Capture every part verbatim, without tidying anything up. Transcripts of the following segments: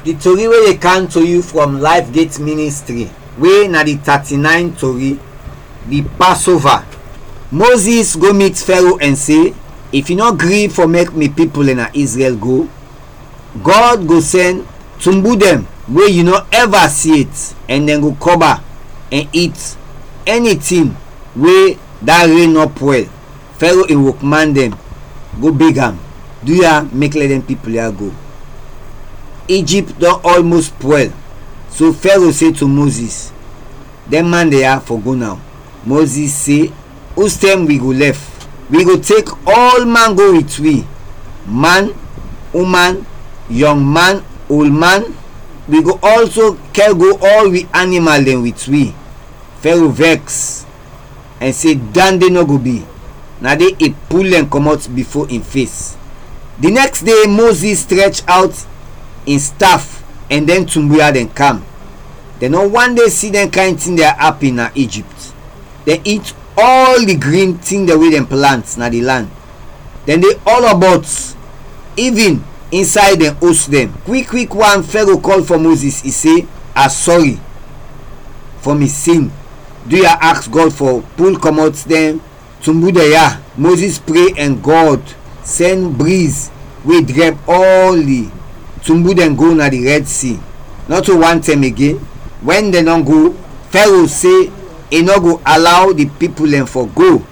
The tori wey dey come to you from Life Gate Ministry, wey na the thirty-nine tori, the Passover. Moses go meet Pharaoh and say, if you no gree for make me people in Israel go, God go send tumbu dem wey you no ever see it, and then go cover and eat anything wey that rain up well. Pharaoh he will command them, go beg am, do ya make let them people here go. Egypt don almost spoil, so Pharaoh say to Moses, them man they are for go now. Moses say, whose time we go left? We go take all man go with we, man, woman, young man, old man. We go also carry go all we animal them with we. Pharaoh vex and say, dan they no go be. Now they he pull them come out before in face. The next day Moses stretch out in staff, and then tumbuya then come. They no one day see them kind thing they are happy in Egypt. They eat all the green thing the way them plants na the land. Then they all about, even inside them host them. Quick quick one Pharaoh call for Moses. He say, ah sorry for me sin. Do you ask God for pull come out them tumbu the ya? Moses pray and God send breeze we drive all the tumbu them go na the Red Sea. Not to one time again. When they don't go, Pharaoh say he no go allow the people them for go.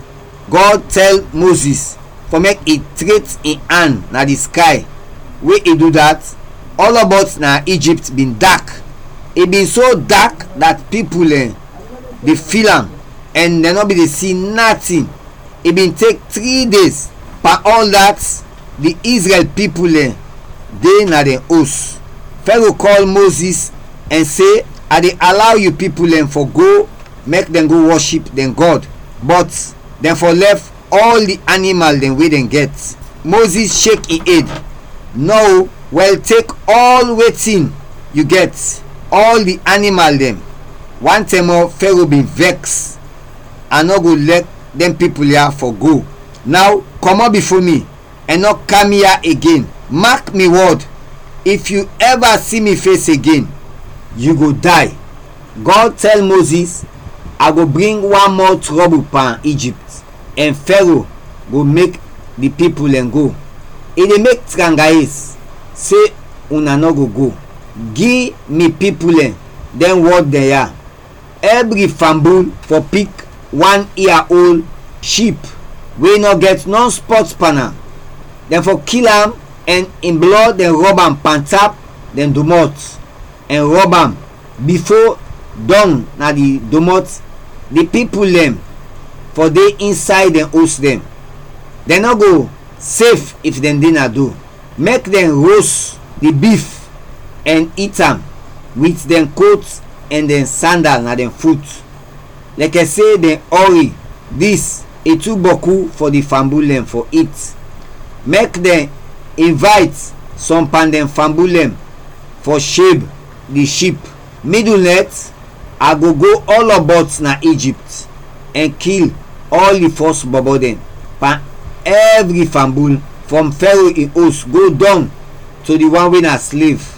God tell Moses for make it straight in hand na the sky. Wey he do that, all about na Egypt been dark. It been so dark that people eh, they feel am and they not be they see nothing. It been take three days. But all that the Israel people eh, they na the host. Pharaoh call Moses and say, I they allow you people them for go, make them go worship them God, but them for left all the animal them way them get. Moses shake his head. No, well take all waiting you get, all the animal them. One time more Pharaoh be vex and not go let them people here for go. Now come up before me and not come here again. Mark me word, if you ever see me face again, you go die. God tell Moses, I go bring one more trouble upon Egypt, and Pharaoh go make the people and go. If they make trangais, say una no go go. Give me people and then what they are. Every famble for pick one year old sheep, we no get no spots panel. Then for kill am and in blood then rob am pantap, then domot and rob am before done na the domot. The people them for they inside and host them. They no go safe if them dinner do. Make them roast the beef and eat them with them coats and then sandal na them foot. Like I say, then hurry this a two boku for the fambulem for it. Make them invite some pandem fambulem for shape the sheep. Middle net, I go go all about na Egypt and kill all the first bobo them. Pan every fambul from Pharaoh in host go down to the one when a slave.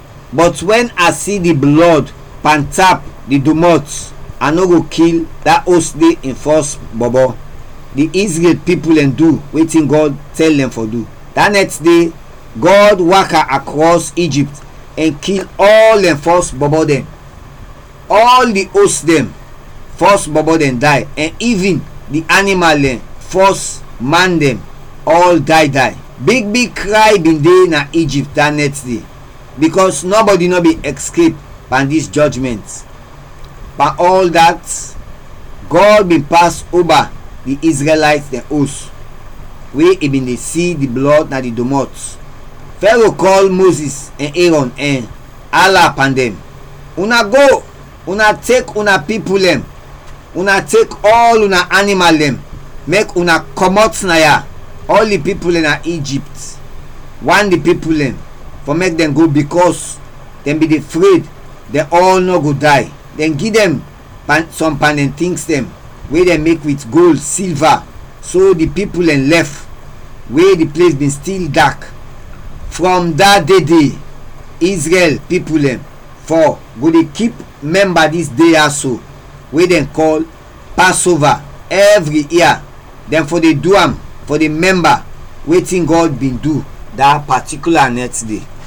But when I see the blood pan tap the domot, I no go kill that host day in first bobo. The Israel people and do waiting God tell them for do. That next day, God walk across Egypt and kill all them first bobo them. All the host them first bobo them die, and even the animal them first man them all die die. Big big cry been there na Egypt that next day, because nobody no be escape from this judgment. But all that God been pass over the Israelites the host, where he been they see the blood na the domot. Pharaoh call Moses and Aaron and Allah upon them. Una go, una take una people them, una take all una animal them, make una come out na ya. All the people in Egypt, one the people them for make them go, because them be afraid they all no go die. Then give them pan, some pan and things them where they make with gold, silver, so the people and left where the place been still dark. From that day, day Israel people dem for go dey keep member this day also wey dem call Passover every year. Dem for dey do am for the member wetin God bin do that particular next day.